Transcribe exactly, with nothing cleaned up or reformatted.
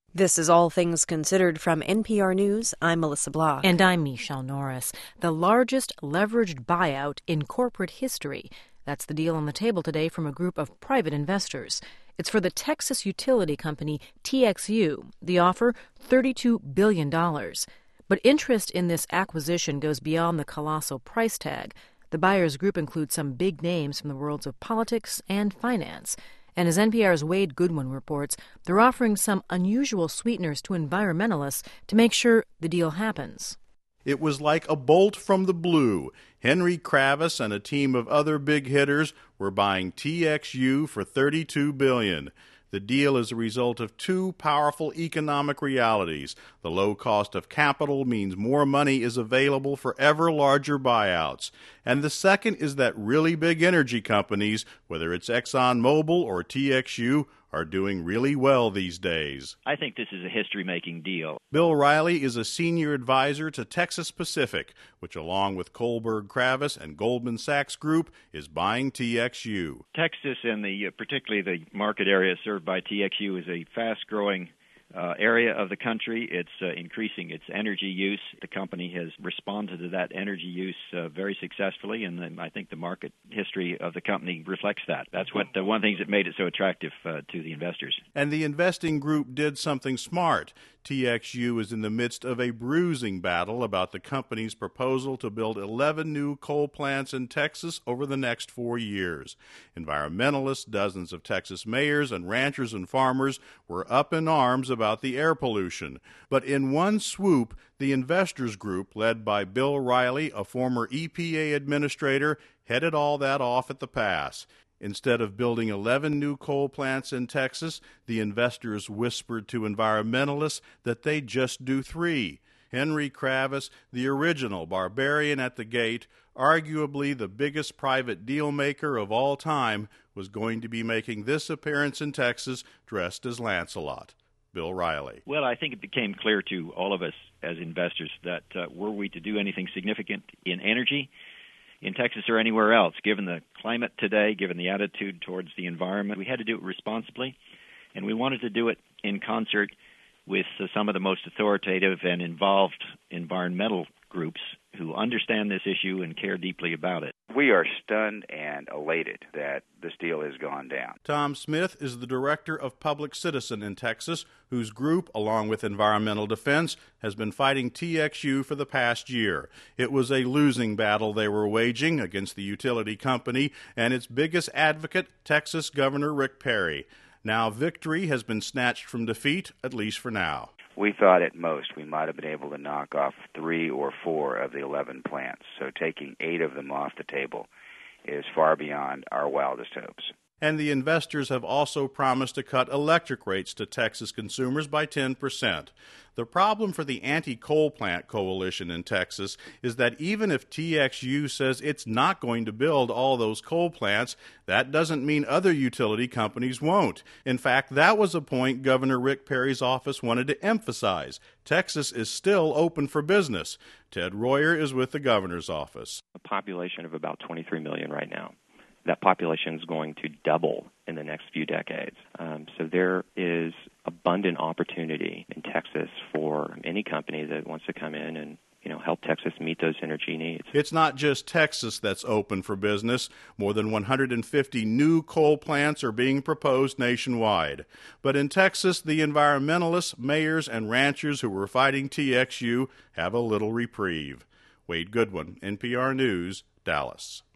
This is All Things Considered from N P R News. I'm Melissa Block. And I'm Michelle Norris. The largest leveraged buyout in corporate history. That's the deal on the table today from a group of private investors. It's for the Texas utility company T X U. The offer, thirty-two billion dollars. But interest in this acquisition goes beyond the colossal price tag. The buyers group includes some big names from the worlds of politics and finance. And as N P R's Wade Goodwin reports, they're offering some unusual sweeteners to environmentalists to make sure the deal happens. It was like a bolt from the blue. Henry Kravis and a team of other big hitters were buying T X U for thirty-two billion dollars. The deal is a result of two powerful economic realities. The low cost of capital means more money is available for ever larger buyouts. And the second is that really big energy companies, whether it's ExxonMobil or T X U, are doing really well these days. I think this is a history-making deal. Bill Riley is a senior advisor to Texas Pacific, which along with Kohlberg Kravis and Goldman Sachs Group is buying T X U. Texas and the uh, particularly the market area served by T X U is a fast-growing Uh, area of the country. It's uh, increasing its energy use. The company has responded to that energy use uh, very successfully, and then I think the market history of the company reflects that. That's what uh, one of the things that made it so attractive uh, to the investors. And the investing group did something smart. T X U is in the midst of a bruising battle about the company's proposal to build eleven new coal plants in Texas over the next four years. Environmentalists, dozens of Texas mayors, and ranchers and farmers were up in arms about the air pollution. But in one swoop, the investors group, led by Bill Riley, a former E P A administrator, headed all that off at the pass. Instead of building eleven new coal plants in Texas, the investors whispered to environmentalists that they'd just do three. Henry Kravis, the original barbarian at the gate, arguably the biggest private deal maker of all time, was going to be making this appearance in Texas dressed as Lancelot. Bill Riley. Well, I think it became clear to all of us as investors that uh, were we to do anything significant in energy, in Texas or anywhere else, given the climate today, given the attitude towards the environment, we had to do it responsibly, and we wanted to do it in concert with uh, some of the most authoritative and involved environmental groups who understand this issue and care deeply about it. We are stunned and elated that this deal has gone down. Tom Smith is the director of Public Citizen in Texas, whose group, along with Environmental Defense, has been fighting T X U for the past year. It was a losing battle they were waging against the utility company and its biggest advocate, Texas Governor Rick Perry. Now victory has been snatched from defeat, at least for now. We thought at most we might have been able to knock off three or four of the eleven plants, so taking eight of them off the table is far beyond our wildest hopes. And the investors have also promised to cut electric rates to Texas consumers by ten percent. The problem for the anti-coal plant coalition in Texas is that even if T X U says it's not going to build all those coal plants, that doesn't mean other utility companies won't. In fact, that was a point Governor Rick Perry's office wanted to emphasize. Texas is still open for business. Ted Royer is with the governor's office. A population of about twenty-three million right now. That population is going to double in the next few decades. Um, so there is abundant opportunity in Texas for any company that wants to come in and, you know, help Texas meet those energy needs. It's not just Texas that's open for business. More than one hundred fifty new coal plants are being proposed nationwide. But in Texas, the environmentalists, mayors, and ranchers who were fighting T X U have a little reprieve. Wade Goodwin, N P R News, Dallas.